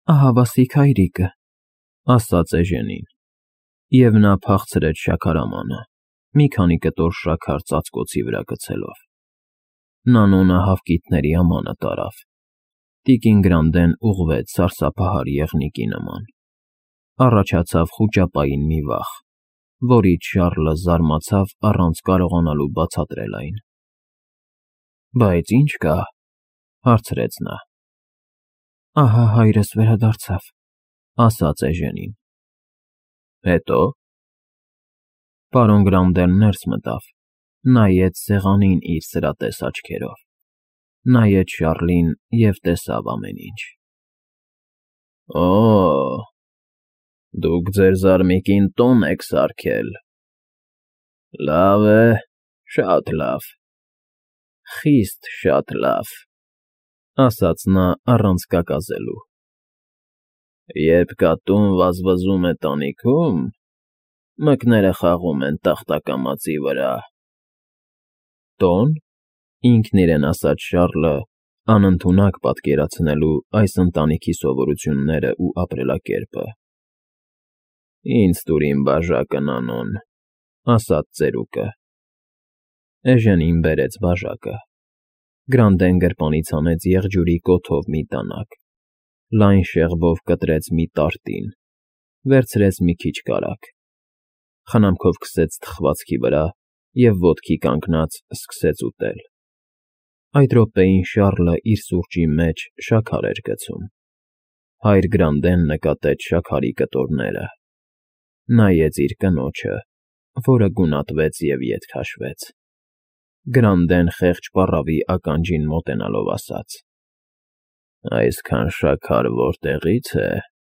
Ահավասիկ հայրիկը, ասաց Էժենին, և նա փախցրեց շաքարամանը, մի քանի կտոր շաքար ծածկոցի վրա գցելով։ Նանոնը հավկիթների ամանը տարավ։ Տիկին Գրանդեն ուղղվեց սարսափահար եղնիկի նման։ Առաջացավ խուճապային մի վախ, որից Շառլը զարմացավ առանց կարողանալու բացատրել այն։ Բայց ի՞նչ կա,֊ հարցրեց նա։ Ահա հայրս վերադարձավ, ասաց Էժենին։ Հետո՞։ Պարոն Գրանդեն ներս մտավ, նայեց սեղանին իր սրատես աչքերով, նայեց Շառլին և տեսավ ամեն ինչ։ Օ, դուք ձեր զարմիկին տուն եք սարքել։ Լավ է, շատ լավ, խիստ շատ լավ, ասաց նա առանց կակազելու։ Երբ կատուն վազվզում է տանիքում, մկները խաղում են տախտակամածի վրա։ Տո՞ն,֊ ինքն իրեն ասաց Շառլը, անընդունակ պատկերացնելու այս ընտանիքի սովորություններն ու ապրելակերպը։ Ինձ տուր իմ բաժակը, Նանոն, ասաց ծերուկը։ Էժենին բերեց բաժակը։ Գրանդեն գրպանից հանեց եղջյուրի կոթով մի դանակ, լայն շեղբով կտրեց մի տարտին, վերցրեց մի քիչ կարագ, խնամքով քսեց թխվածքի վրա և ոտքի կանգնած սկսեց ուտել։ Այդ րոպեին Շառլը իր սուրճի մեջ շաքար էր գցում։ Հայր Գրանդեն նկատեց շաքարի կտորները, նայեց իր կնոջը, որը գունատվեց և ետ քաշվեց։ Գրանդեն խեղճ պառավի ականջին մոտենալով ասաց. Այսքան շաքար որտեղի՞ց է։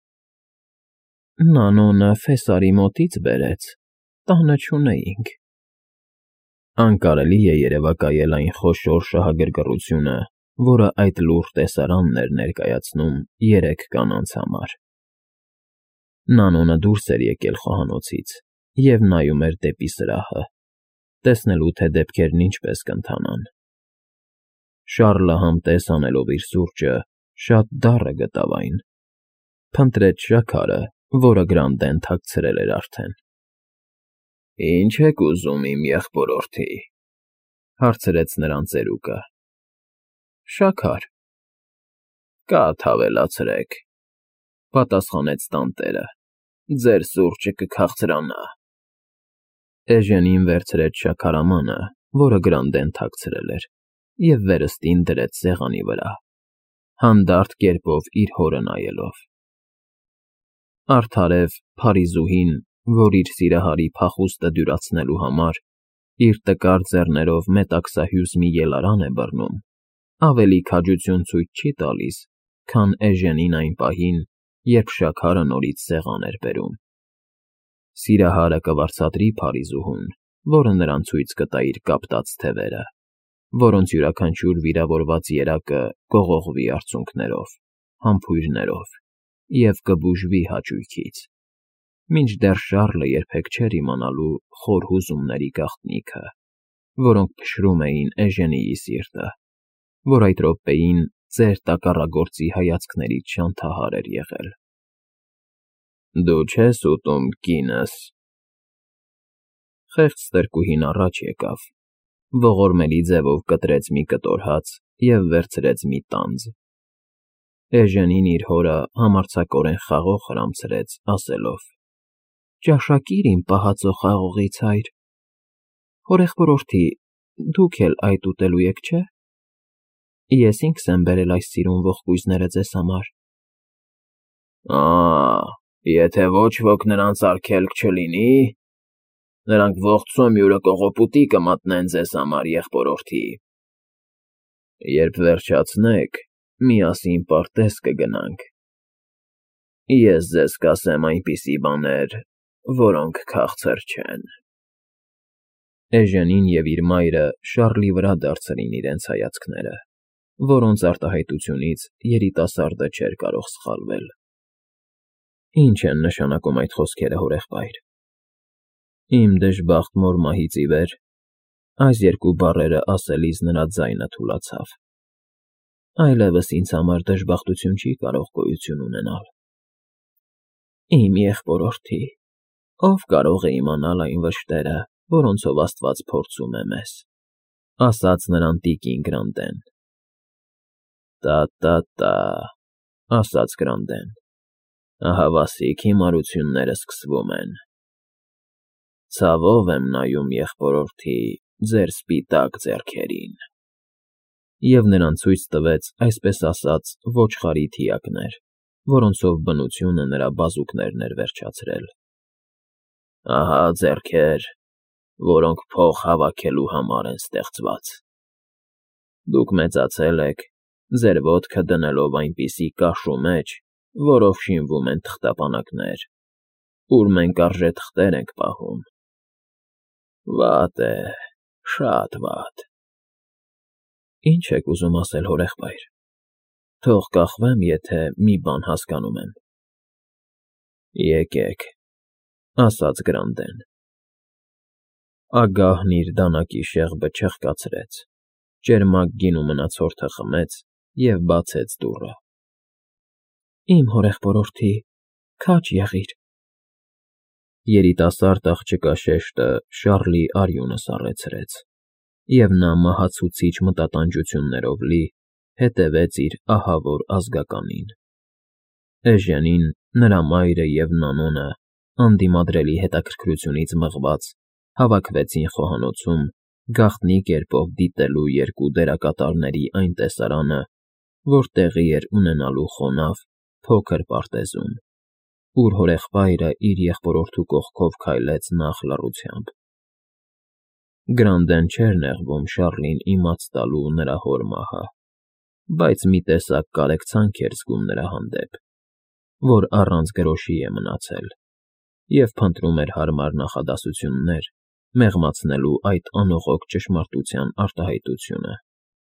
Նանոնը Ֆեսարի մոտից բերեց, տանը չունեինք։ Անկարելի է երևակայել այն խոշոր շահագրգռությունը, որը այդ լուռ տեսարանն էր ներկայացնում երեք կանանց համար։ Նանոնը դուրս էր եկել խոհանոցից և նայում էր դեպի սրահը, տեսնելու, թե դեպքերն ինչպես կընթանան։ Շառլը համտես անելով իր սուրճը, շատ դառը գտավ այն, փնտրեց շաքարը, որը Գրանդեն թաքցրել էր արդեն։ Ինչ եք ուզում, իմ եղբորորդի,֊ հարցրեց նրան ծերուկը։ Շաքար։ Կաթ ավելացրեք,֊ պատասխանեց տանտերը, ձեր սուրճը կքաղցրանա։ Էժենին վերցրեց շաքարամանը, որը Գրանդեն թաքցրել էր, և վերստին դրեց սեղանի վրա, հանդարտ կերպով իր հորը նայելով։ Արդարև Փարիզուհին, որ իր սիրահարի փախուստը դյուրացնելու համար իր տկար ձեռներով մետաքսահյուս մի ելարան է բռնում, ավելի քաջություն ցույց չի տալիս, քան Էժենին այն պահին, երբ շաքարը նորից սեղան էր բերում։ Սիրահարը կվարձատրի Փարիզուհուն, որը նրան ցույց կտա իր կապտած թևերը, որոնց յուրաքանչյուր վիրավորված երակը կողողվի արցունքներով, համբույրներով և կբուժվի հաճույքից, մինչդեռ Շառլը երբեք չէր իմանալու խոր հուզումների գաղտնիքը, որոնք փշրում էին Էժենիի սիրտը, որ այդ րոպեին ծեր տակառագործի հայացքներից շանթահար էր եղել։ Դու չես ուտում, կինս։ Խեղճ ստրկուհին առաջ եկավ, ողորմելի ձևով կտրեց մի կտոր հաց և վերցրեց մի տանձ։ Էժենին իր հորը համարձակորեն խաղող հրամցրեց, ասելով. Ճաշակիր իմ պահածո խաղողից, հայր։ Հորեղբորորդի, դուք էլ այդ ուտելու եք, չէ՞։ Ես ինքս եմ բերել այս սիրուն ողկույզները ձեզ համար։ Եթե ոչ ոք նրանց արգելք չլինի, նրանք ողցո մյուրը կողոպուտի կմատնեն ձեզ համար, եղբորորդի։ Երբ վերջացնեք, միասին պարտեզ կգնանք։ Ես ձեզ կասեմ այնպիսի բաներ, որոնք քաղցր չեն։ Էժենին և իր մայրը Շառլի վրա դարձրին իրենց հայացքները, որոնց արտահայտությունից երիտասարդը չէր կարող սխալվել։ Ինչ են նշանակում այդ խոսքերը, հորեղբայր։ Իմ դժբախտ մոր մահից ի վեր այս երկու բառերը ասելիս նրա ձայնը թուլացավ։ այլևս ինձ համար դժբախտություն չի կարող գոյություն ունենալ։ Իմ եղբորորդի, ով կարող է իմանալ այն վշտերը, որոնցով Աստված փորձում է մեզ, ասաց նրան տիկին Գրանտեն։ Տա, ասաց Գրանտեն, ահավասիկ հիմարությունները սկսվում են։ Ցավով եմ նայում, եղբորորդի, ձեր սպիտակ ձեռքերին։ Եվ նրան ցույց տվեց, այսպես ասած, ոչխարի թիակներ, որոնցով բնությունը նրա բազուկներն էր վերջացրել։ Ահա ձեռքեր, որոնք փող հավաքելու համար են ստեղծված։ Դուք մեծացել եք, ձեր ոտքը դնելով այնպիսի կաշու մեջ, որով շինվում են թղթապանակներ, ուր մենք արժե թղթեր ենք պահում։ Վատ է, շատ վատ։ Ինչ եք ուզում ասել, հորեղբայր։ Թող կախվեմ, եթե մի բան հասկանում եմ։ Եկեք, ասաց Գրանտեն։ Ագահն իր դանակի շեղբը չեղկացրեց, ճերմակ գինու մնացորդը խմեց և բացեց դուռը։ Իմ հորեղբորորդի, քաջ եղիր։ Երիտասարդ աղջկա շեշտը Շառլի արյունը սառեցրեց, և նա մահացուցիչ մտատանջություններով լի հետևեց իր ահավոր ազգականին։ Էժենին, նրա մայրը և Նանոնը, անդիմադրելի հետաքրքրությունից մղված, հավաքվեցին խոհանոցում, գաղտնի կերպով դիտելու երկու դերակատարների այն տեսարանը, որ տեղի էր ունենալու խոնավ, փոքր պարտեզում, ուր հորեղբայրը իր եղբորորդու կողքով քայլեց նախ լռությամբ։ Գրանտեն չէր նեղվում Շառլին իմաց տալու նրա հոր մահը, բայց մի տեսակ կարեկցանք էր զգում նրա հանդեպ, որ առանց գրոշի է մնացել, և փնտրում էր հարմար նախադասություններ մեղմացնելու այդ անողոք ճշմարտության արտահայտությունը։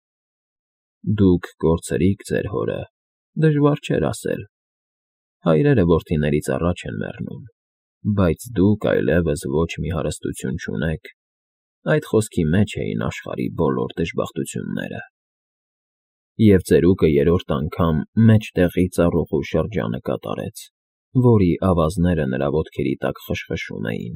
Դուք կորցրիք ձեր հորը, դժվար չէր ասել։ Հայրերը որդիներից առաջ են մեռնում, բայց դուք այլևս ոչ մի հարստություն չունեք, այդ խոսքի մեջ էին աշխարհի բոլոր դժբախտությունները։ Եվ ծերուկը երրորդ անգամ մեջտեղի ծառուղու շրջանը կատարեց, որի ավազները նրա ոտքերի տակ խշխշում էին։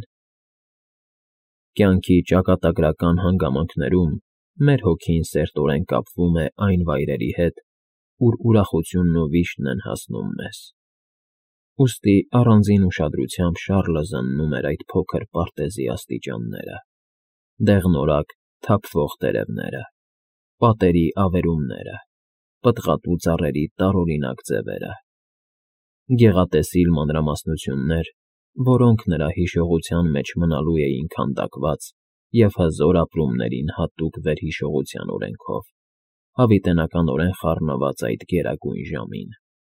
Կյանքի ճակատագրական հանգամանքներում մեր հոգին սերտորեն կապվում է այն վայրերի հետ, ուր ուրախությունն ու վիշտն են հասնում մեզ։ Ուստի առանձին ուշադրությամբ Շառլը զննում էր այդ փոքր պարտեզի աստիճանները, դեղնորակ թափվող տերևները, պատերի ավերումները, պտղատու ծառերի տարօրինակ ձևերը, գեղատեսիլ մանրամասնություններ, որոնք նրա հիշողության մեջ մնալու էին քանդակված և հզոր ապրումներին հատուկ վերհիշողության օրենքով, հավիտենականորեն խառնված այդ գերագույն ժամին։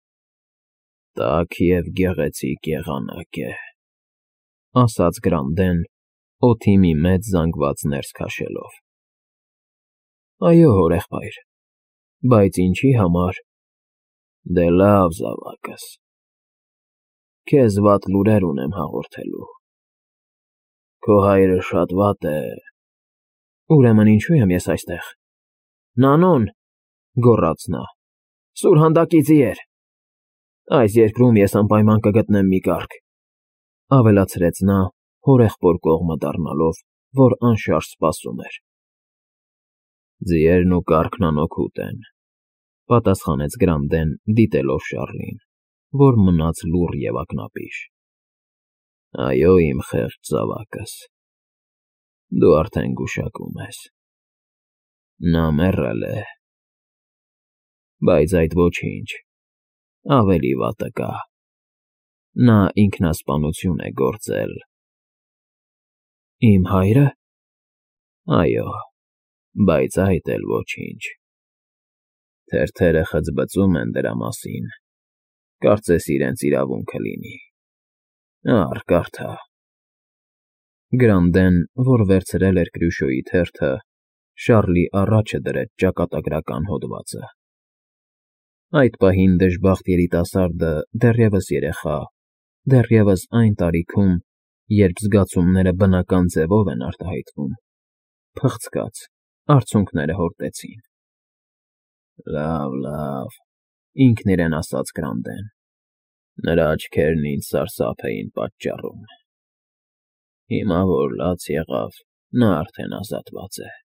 Տաք և գեղեցիկ եղանակ է, ասաց Գրանտեն, օդի մի մեծ զանգված ներս քաշելով։ Այո, հորեղբայր, բայց ինչի համար։ Դե լավ, զավակս, քեզ վատ լուրեր ունեմ հաղորդելու։ Քո հայրը շատ վատ է։ Ուրեմն ինչու եմ ես այստեղ։ Նանոն, գոռաց նա, սուրհանդակի ձիեր։ Այս երկրում ես անպայման կգտնեմ մի կարգ, ավելացրեց նա, հորեղբոր կողմը դառնալով, որ անշարժ սպասում էր։ Ձիերն ու կառքն անօգուտ են, պատասխանեց Գրանտեն, դիտելով Շառլին, որ մնաց լուռ և ակնապիշ։ Այո, իմ խեղճ զավակս, դու արդեն գուշակում ես։ Նա մեռել է, բայց այդ ոչինչ, ավելի վատը կա։ Նա ինքնասպանություն է գործել։ Իմ հայրը։ Այո, բայց այդ էլ ոչինչ։ Թերթերը խձբծում են դրա մասին, կարծես իրենց իրավունքը լինի։ Առ, կարդա։ Գրանտեն, որ վերցրել էր Կրյուշոյի թերթը, Շառլի առաջը դրեց ճակատագրական հոդվածը։ Այդ պահին դժբախտ երիտասարդը դեռևս երեխա, դեռևս այն տարիքում, երբ զգացումները բնական ձևով են արտահայտվում, փխցկաց, արցունքները հորտեցին։ Լավ, ինքն իրեն ասաց Գրանդեն։ Նրա աչքերն ինձ սարսափ էին պատճառում։ Հիմա որ լաց եղավ, նա արդեն ազատված է։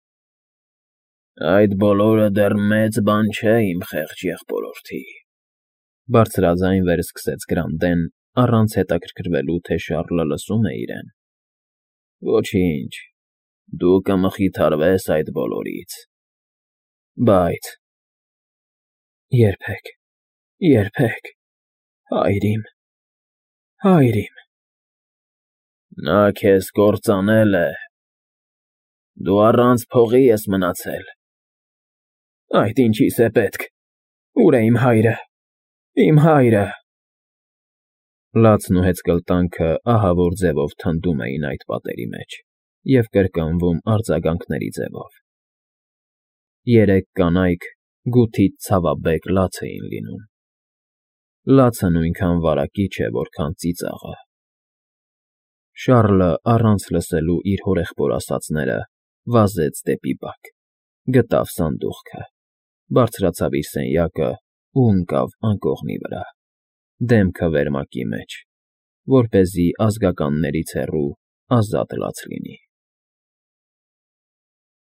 Այդ բոլորը դեռ մեծ բան չէ, իմ խեղճ եղբորորդի, բարձրաձայն վերսկսեց Գրանդեն, առանց հետաքրքրվելու, թե Շառլը լսում է իրեն։ Ոչինչ, դու կմխիթարվես այդ բոլորից, բայց… Երբեք, հայր իմ… Նա քեզ կործանել է, դու առանց փողի ես մնացել։ Այդ ինչի՞ս է պետք, ո՞ւր է իմ հայրը… Լացն ու հեծկլտանքը ահավոր ձևով թնդում էին այդ պատերի մեջ և կրկնվում արձագանքների ձևով։ Երեք կանայք գութից ցավաբեկ լաց էին լինում։ Լացը նույնքան վարակիչ է, որքան ծիծաղը։ Շառլը, առանց լսելու իր հորեղբոր ասածները, վազեց դեպի բակ, գտավ սանդուղքը, բարձրացավ իր սենյակն ու ընկավ անկողնի վրա, դեմքը վերմակի մեջ, որպեսզի ազգականներից հեռու ազատ լաց լինի։